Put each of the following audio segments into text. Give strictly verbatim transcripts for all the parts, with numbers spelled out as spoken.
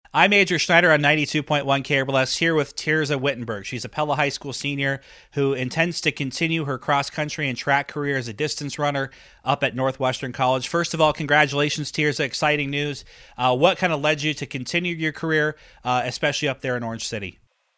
I'm Andrew Schneider on ninety-two point one K R B L S here with Tirza Wittenberg. She's a Pella High School senior who intends to continue her cross-country and track career as a distance runner up at Northwestern College. First of all, congratulations, Tirza. Exciting news. Uh, what kind of led you to continue your career, uh, especially up there in Orange City?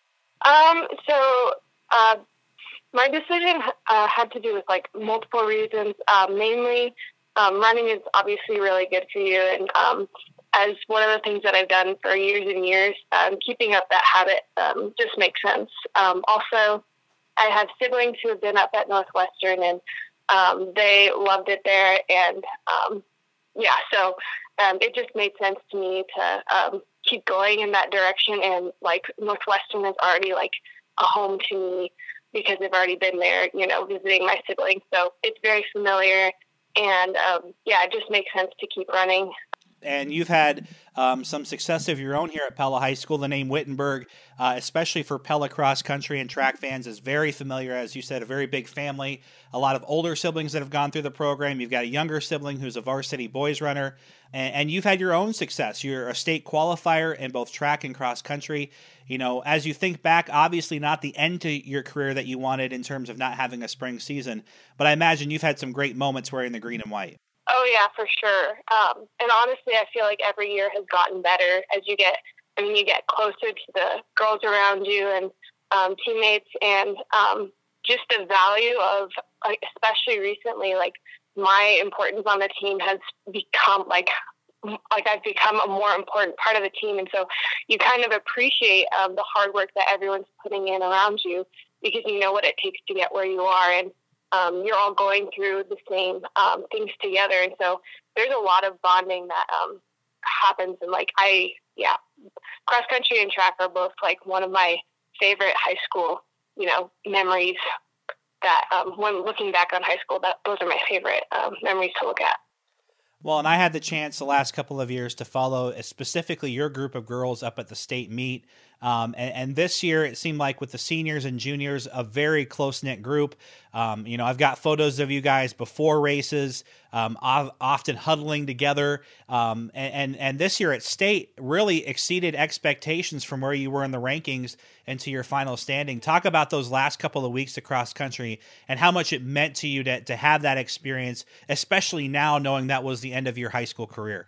Um, so uh, my decision uh, had to do with like multiple reasons. Um, mainly, um, running is obviously really good for you, and um, as one of the things that I've done for years and years, um, keeping up that habit um, just makes sense. Um, also, I have siblings who have been up at Northwestern, and um, they loved it there. And um, yeah, so um, it just made sense to me to um, keep going in that direction. And like Northwestern is already like a home to me because I've already been there, you know, visiting my siblings. So it's very familiar. And um, yeah, it just makes sense to keep running. And you've had um, some success of your own here at Pella High School. The name Wittenberg, uh, especially for Pella cross country and track fans, is very familiar. As you said, a very big family, a lot of older siblings that have gone through the program. You've got a younger sibling who's a varsity boys runner, and, and you've had your own success. You're a state qualifier in both track and cross country. You know, as you think back, obviously not the end to your career that you wanted in terms of not having a spring season, but I imagine you've had some great moments wearing the green and white. Oh, yeah, for sure. Um, and honestly, I feel like every year has gotten better as you get, I mean, you get closer to the girls around you and um, teammates, and um, just the value of, like, especially recently, like, my importance on the team has become, like, like I've become a more important part of the team. And so you kind of appreciate um, the hard work that everyone's putting in around you because you know what it takes to get where you are. And Um, you're all going through the same um, things together. And so there's a lot of bonding that um, happens. And like, I, yeah, cross country and track are both like one of my favorite high school, you know, memories that um, when looking back on high school, that those are my favorite um, memories to look at. Well, and I had the chance the last couple of years to follow specifically your group of girls up at the state meet. Um, and, and this year, it seemed like with the seniors and juniors, a very close-knit group. Um, you know, I've got photos of you guys before races, um, often huddling together. Um, and, and, and this year at state really exceeded expectations from where you were in the rankings into your final standing. Talk about those last couple of weeks across country and how much it meant to you to, to have that experience, especially now knowing that was the end of your high school career.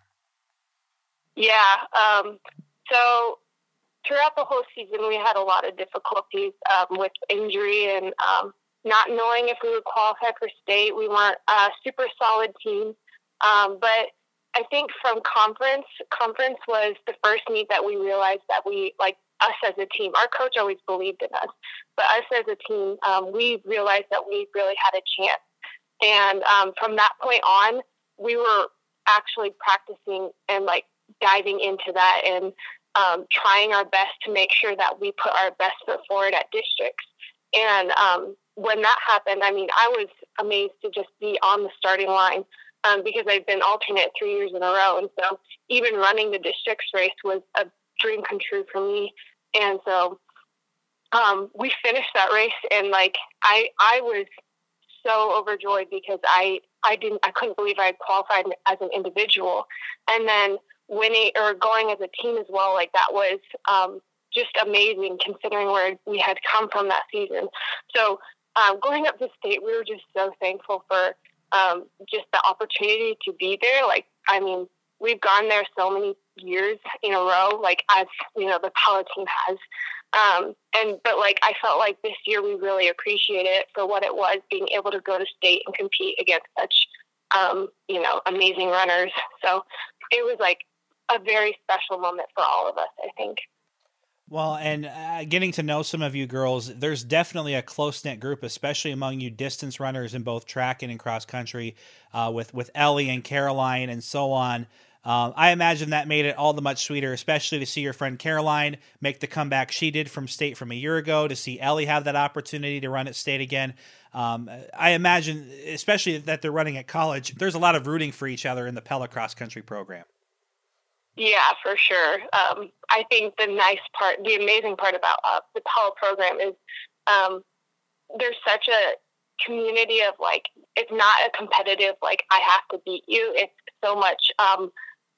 Yeah. Um, so throughout the whole season, we had a lot of difficulties um, with injury and um, not knowing if we would qualify for state. We weren't a super solid team. Um, but I think from conference, conference was the first meet that we realized that we, like us as a team, our coach always believed in us, but us as a team, um, we realized that we really had a chance. And um, from that point on, we were actually practicing and like diving into that and Um, trying our best to make sure that we put our best foot forward at districts. And um, when that happened, I mean, I was amazed to just be on the starting line um, because I've been alternate three years in a row. And so even running the districts race was a dream come true for me. And so um, we finished that race, and like I, I was so overjoyed because I, I didn't, I couldn't believe I had qualified as an individual. And then winning or going as a team as well, like that was um, just amazing considering where we had come from that season. So um, going up to state, we were just so thankful for um, just the opportunity to be there. Like, I mean, we've gone there so many years in a row, like as, you know, the Pella team has. Um, and, but like, I felt like this year we really appreciated it for what it was, being able to go to state and compete against such, um, you know, amazing runners. So it was like a very special moment for all of us, I think. Well, and uh, getting to know some of you girls, there's definitely a close-knit group, especially among you distance runners in both track and in cross country, uh, with, with Ellie and Caroline and so on. Um, I imagine that made it all the much sweeter, especially to see your friend Caroline make the comeback she did from state from a year ago, to see Ellie have that opportunity to run at state again. Um, I imagine, especially that they're running at college, there's a lot of rooting for each other in the Pella cross country program. Yeah, for sure. Um, I think the nice part, the amazing part about uh, the Pella program is um, there's such a community of like, it's not a competitive, like I have to beat you. It's so much, um,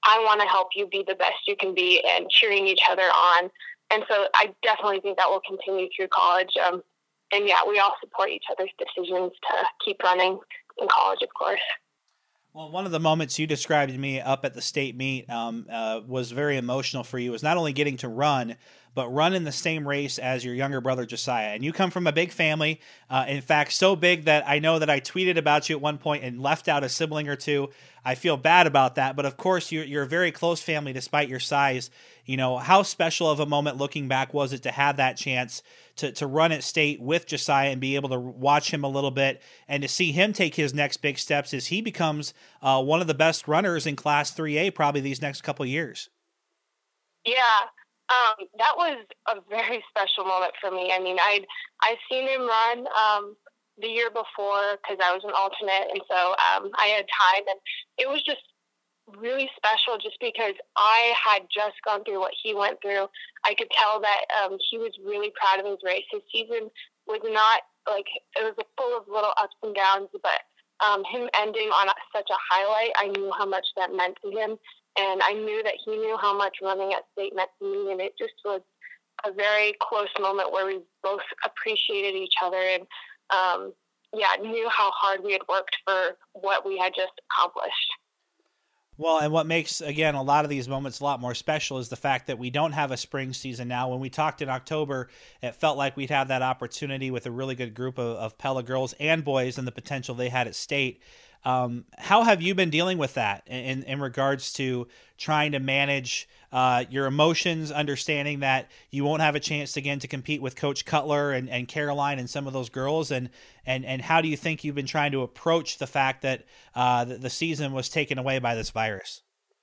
I want to help you be the best you can be and cheering each other on. And so I definitely think that will continue through college. Um, and yeah, we all support each other's decisions to keep running in college, of course. Well, one of the moments you described to me up at the state meet um, uh, was very emotional for you. Was not only getting to run, but run in the same race as your younger brother Josiah. And you come from a big family. Uh, in fact, so big that I know that I tweeted about you at one point and left out a sibling or two. I feel bad about that. But of course, you're, you're a very close family despite your size. You know, how special of a moment looking back was it to have that chance to, to run at state with Josiah and be able to watch him a little bit and to see him take his next big steps as he becomes uh, one of the best runners in Class three A probably these next couple of years? Yeah, um, that was a very special moment for me. I mean, I'd, I'd seen him run um, the year before because I was an alternate, and so um, I had time, and it was just really special just because I had just gone through what he went through. I could tell that um, he was really proud of his race. His season was not like, it was full of little ups and downs, but um, him ending on such a highlight, I knew how much that meant to him. And I knew that he knew how much running at state meant to me. And it just was a very close moment where we both appreciated each other and, um, yeah, knew how hard we had worked for what we had just accomplished. Well, and what makes, again, a lot of these moments a lot more special is the fact that we don't have a spring season now. When we talked in October, it felt like we'd have that opportunity with a really good group of, of Pella girls and boys and the potential they had at state. Um, how have you been dealing with that in, in regards to trying to manage uh, your emotions, understanding that you won't have a chance again to compete with Coach Cutler and, and Caroline and some of those girls? And, and, and how do you think you've been trying to approach the fact that uh, the, the season was taken away by this virus?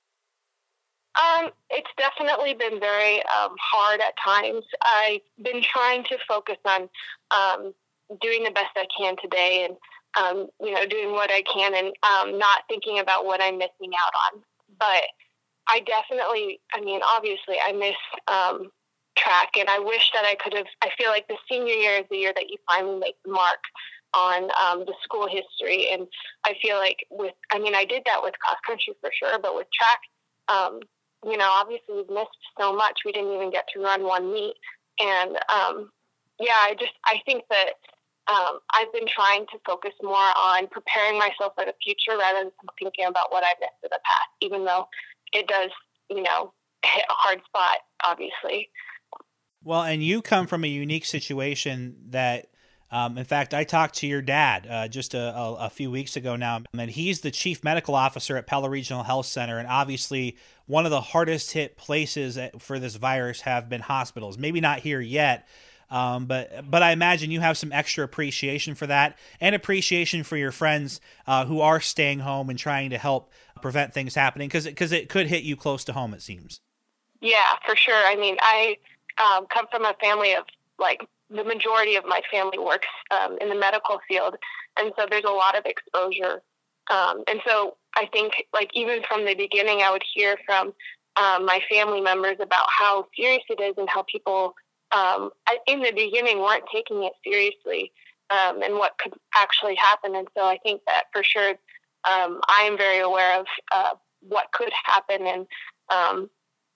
Um, it's definitely been very um, hard at times. I've been trying to focus on um, doing the best I can today and Um, you know, doing what I can and um, not thinking about what I'm missing out on. But I definitely, I mean, obviously I miss um, track, and I wish that I could have, I feel like the senior year is the year that you finally make the mark on um, the school history. And I feel like with, I mean, I did that with cross country for sure, but with track, um, you know, obviously we've missed so much. We didn't even get to run one meet. And um, yeah, I just, I think that Um, I've been trying to focus more on preparing myself for the future rather than thinking about what I've missed in the past, even though it does, you know, hit a hard spot, obviously. Well, and you come from a unique situation that, um, in fact, I talked to your dad uh, just a, a, a few weeks ago now, and he's the chief medical officer at Pella Regional Health Center. And obviously one of the hardest hit places for this virus have been hospitals, maybe not here yet. Um, but but I imagine you have some extra appreciation for that and appreciation for your friends uh, who are staying home and trying to help prevent things happening because because it could hit you close to home, it seems. Yeah, for sure. I mean, I um, come from a family of, like, the majority of my family works um, in the medical field, and so there's a lot of exposure. Um, and so I think, like, even from the beginning, I would hear from um, my family members about how serious it is and how people Um, I, in the beginning, weren't taking it seriously um, and what could actually happen. And so I think that for sure um, I am very aware of uh, what could happen. And um,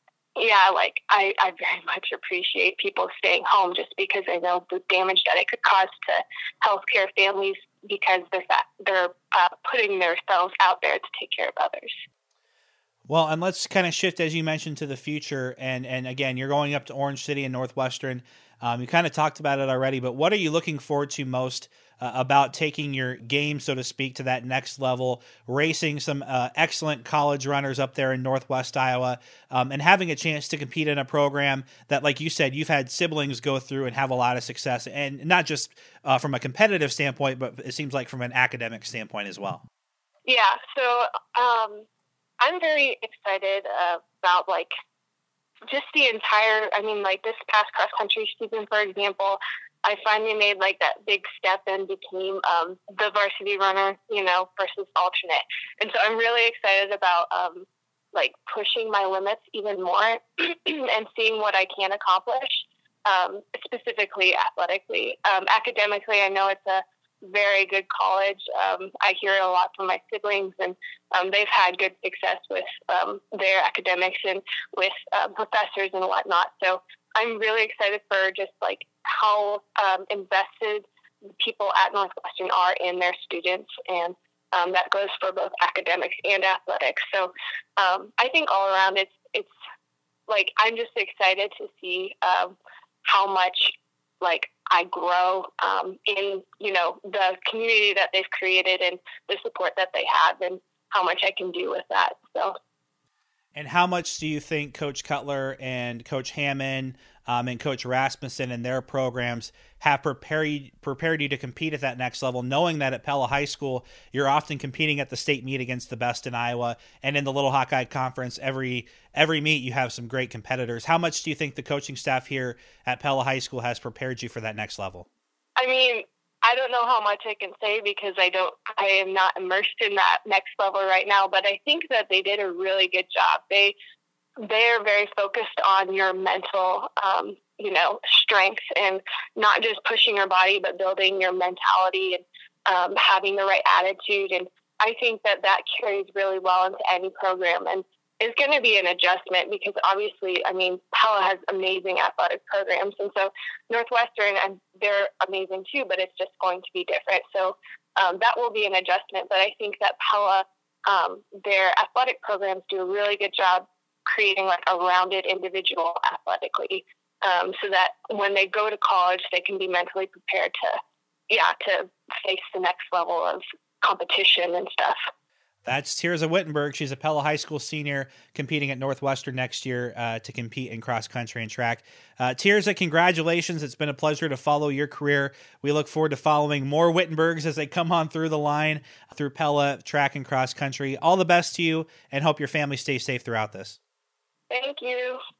yeah, like I, I very much appreciate people staying home just because I know the damage that it could cause to healthcare families because they're, they're uh, putting themselves out there to take care of others. Well, and let's kind of shift, as you mentioned, to the future. And and again, you're going up to Orange City and Northwestern. Um, you kind of talked about it already, but what are you looking forward to most uh, about taking your game, so to speak, to that next level, racing some uh, excellent college runners up there in Northwest Iowa, um, and having a chance to compete in a program that, like you said, you've had siblings go through and have a lot of success, and not just uh, from a competitive standpoint, but it seems like from an academic standpoint as well. Yeah, so um I'm very excited uh, about, like, just the entire, I mean, like, this past cross-country season, for example, I finally made, like, that big step and became um, the varsity runner, you know, versus alternate. And so I'm really excited about, um, like, pushing my limits even more and seeing what I can accomplish, um, specifically athletically. Um, academically, I know it's a very good college. Um, I hear it a lot from my siblings, and um, they've had good success with um, their academics and with uh, professors and whatnot. So I'm really excited for just like how um, invested people at Northwestern are in their students, and um, that goes for both academics and athletics. So um, I think all around it's it's like I'm just excited to see um, how much like I grow um, in you know the community that they've created and the support that they have, and how much I can do with that. So. And how much do you think Coach Cutler and Coach Hammond um, and Coach Rasmussen and their programs have prepared prepared you to compete at that next level, knowing that at Pella High School you're often competing at the state meet against the best in Iowa, and in the Little Hawkeye Conference every every meet you have some great competitors? How much do you think the coaching staff here at Pella High School has prepared you for that next level? I mean, I don't know how much I can say because I don't, I am not immersed in that next level right now, but I think that they did a really good job. They, they're very focused on your mental, um, you know, strength, and not just pushing your body, but building your mentality and um, having the right attitude. And I think that that carries really well into any program. And it's going to be an adjustment because obviously, I mean, Pella has amazing athletic programs. And so Northwestern, and they're amazing too, but it's just going to be different. So um, that will be an adjustment. But I think that Pella, um, their athletic programs do a really good job creating like a rounded individual athletically, um, so that when they go to college, they can be mentally prepared to, yeah, to face the next level of competition and stuff. That's Tirza Wittenberg. She's a Pella High School senior competing at Northwestern next year uh, to compete in cross country and track. Uh, Tirza, congratulations. It's been a pleasure to follow your career. We look forward to following more Wittenbergs as they come on through the line through Pella track and cross country. All the best to you, and hope your family stays safe throughout this. Thank you.